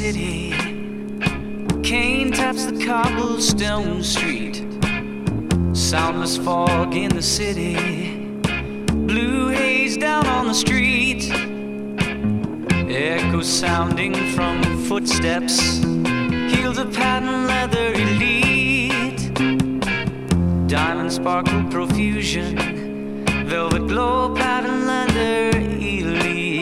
city. Cane taps the cobblestone street. Soundless fog in the city. Blue haze down on the street. Echoes sounding from footsteps. Heels of patent leather elite. Diamond sparkle profusion. Velvet glow patent leather elite.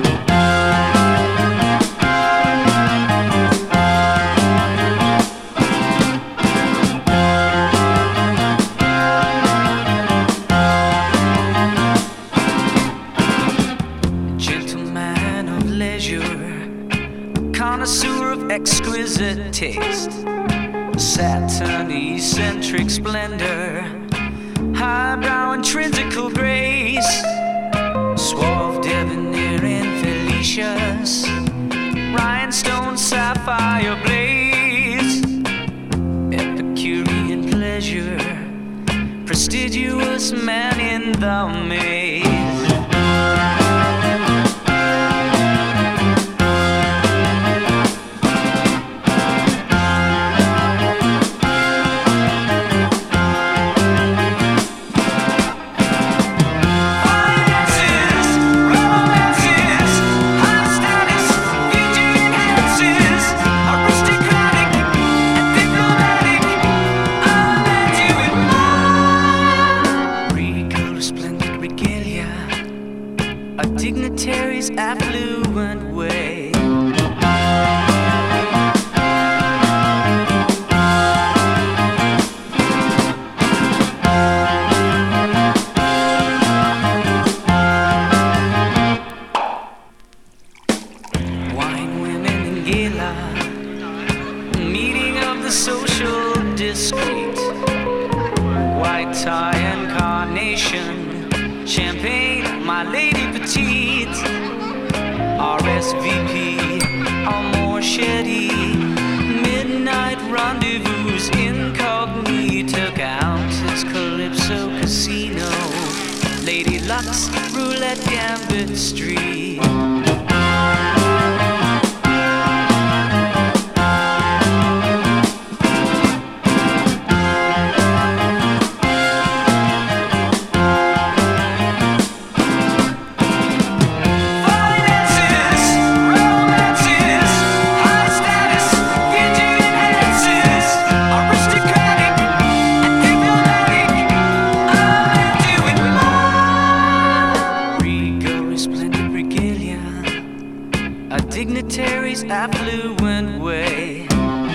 Gentleman of leisure, connoisseur of exquisite taste, satin eccentric splendor, highbrow intrinsical grace, suave debonair and felicious, rhinestone sapphire blaze, Epicurean pleasure, prestigious man in the maze. A dignitary's affluent way. Wine, women, and gala, meeting of the social discreet. White tie and carnation, champagne, my lady petite, RSVP, Amor Shetty, midnight rendezvous, incognito, Countess Calypso Casino, Lady Lux, Roulette Gambit Street. A dignitary's affluent way.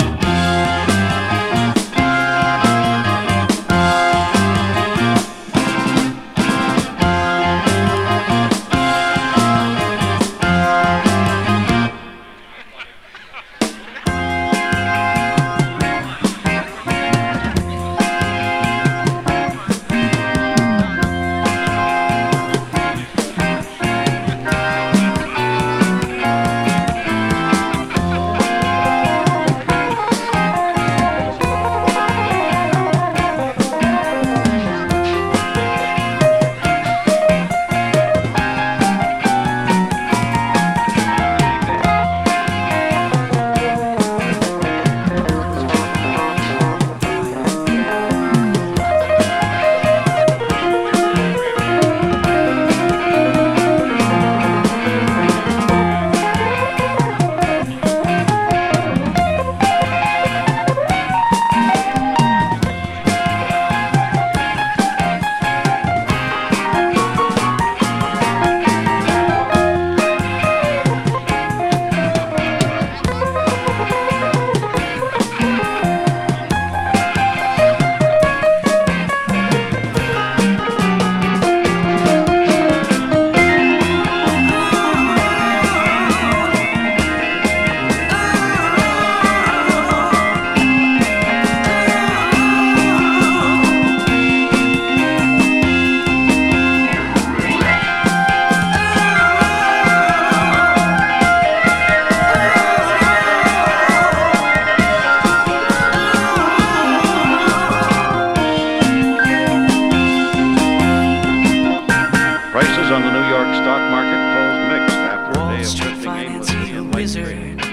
Prices on the New York stock market closed mixed after a day of lifting aimlessly financier in late wizard, trading.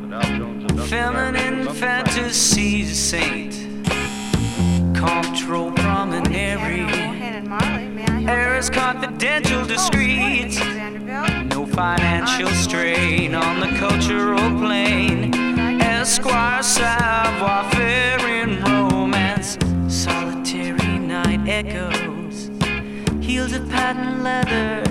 feminine fantasies, saint, comptrol promenary, heiress confidential, discreet, no financial strain on the cultural plane, Esquire, savoir-faire in romance, solitary night echoes, heels of patent leather,